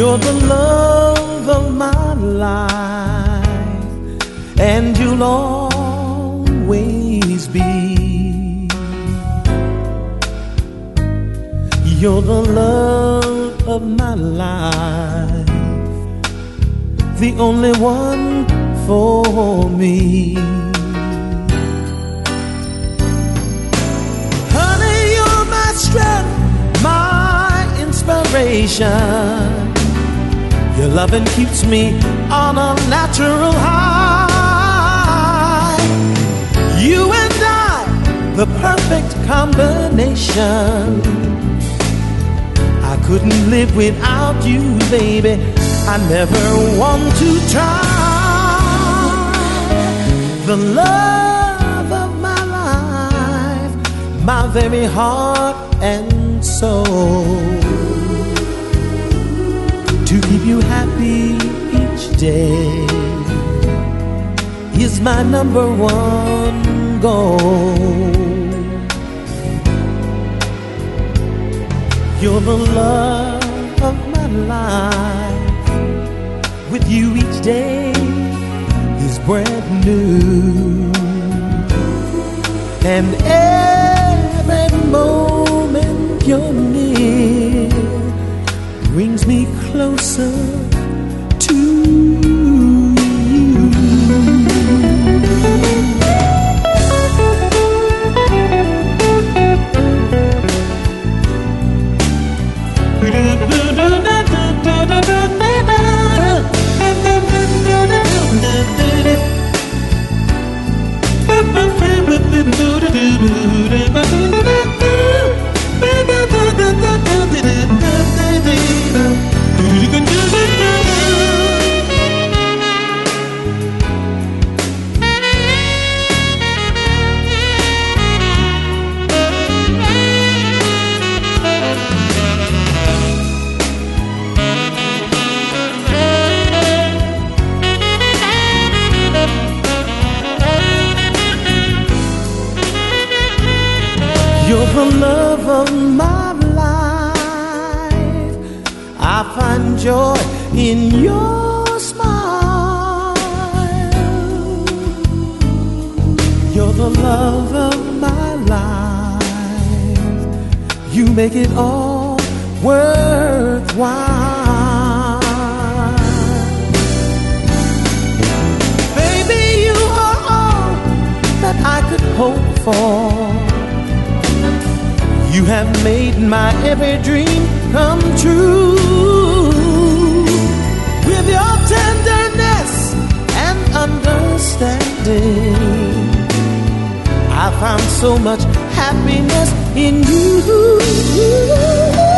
You're the love of my life, and you'll always be. You're the love of my life, the only one for me. Honey, you're my strength, my inspiration. Your loving keeps me on a natural high. You and I, the perfect combination. I couldn't live without you, baby. I never want to try. The love of my life, my very heart and soul. To keep you happy each day is my number one goal. You're the love of my life. With you each day is brand new, and every moment you're near brings me closer to You're the love of my life. I find joy in your smile. You're the love of my life. You make it all worthwhile. Baby, you are all that I could hope for. You have made my every dream come true. With your tenderness and understanding, I found so much happiness in you.